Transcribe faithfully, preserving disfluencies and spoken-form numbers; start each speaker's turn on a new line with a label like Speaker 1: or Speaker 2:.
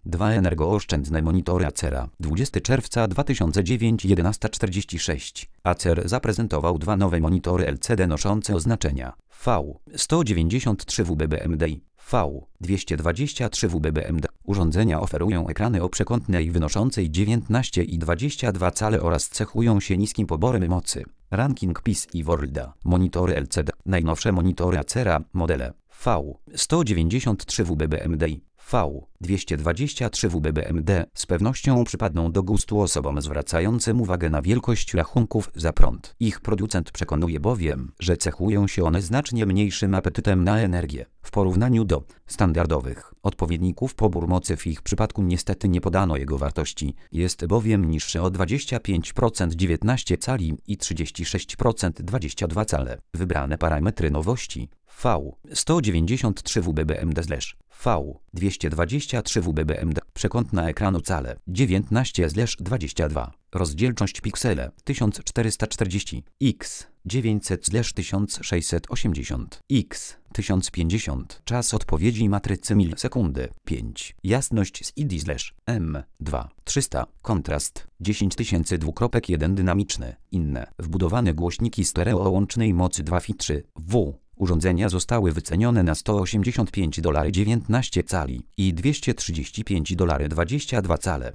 Speaker 1: Dwa energooszczędne monitory Acera. dwudziestego czerwca dwa tysiące dziewięć, jedenaście czterdzieści sześć. Acer zaprezentował dwa nowe monitory L C D noszące oznaczenia V sto dziewięćdziesiąt trzy W B B M D i V dwieście dwadzieścia trzy W B B M D. Urządzenia oferują ekrany o przekątnej wynoszącej dziewiętnaście i dwadzieścia dwa cale oraz cechują się niskim poborem mocy. Ranking P I S i Worlda. Monitory L C D. Najnowsze monitory Acera, modele V sto dziewięćdziesiąt trzy W B B M D i V dwieście dwadzieścia trzy W B B M D z pewnością przypadną do gustu osobom zwracającym uwagę na wielkość rachunków za prąd. Ich producent przekonuje bowiem, że cechują się one znacznie mniejszym apetytem na energię w porównaniu do standardowych odpowiedników. Pobór mocy w ich przypadku niestety nie podano jego wartości, jest bowiem niższy o dwadzieścia pięć procent dziewiętnaście cali i trzydzieści sześć procent dwadzieścia dwa cale. Wybrane parametry nowości V sto dziewięćdziesiąt trzy W B B M D V dwieście dwadzieścia trzy W B B M D. Przekątna ekranu cale dziewiętnaście dwadzieścia dwa. Rozdzielczość piksele tysiąc czterysta czterdzieści x dziewięćset tysiąc sześćset osiemdziesiąt x tysiąc pięćdziesiąt. Czas odpowiedzi matrycy milisekundy pięć. Jasność z I D I/M dwa trzysta. Kontrast dziesięć tysięcy dwa jeden. Dynamiczny. Inne. Wbudowane głośniki stereo o łącznej mocy dwa V trzy W. Urządzenia zostały wycenione na sto osiemdziesiąt pięć dolarów dziewiętnaście cali i dwieście trzydzieści pięć dolarów dwadzieścia dwa cale.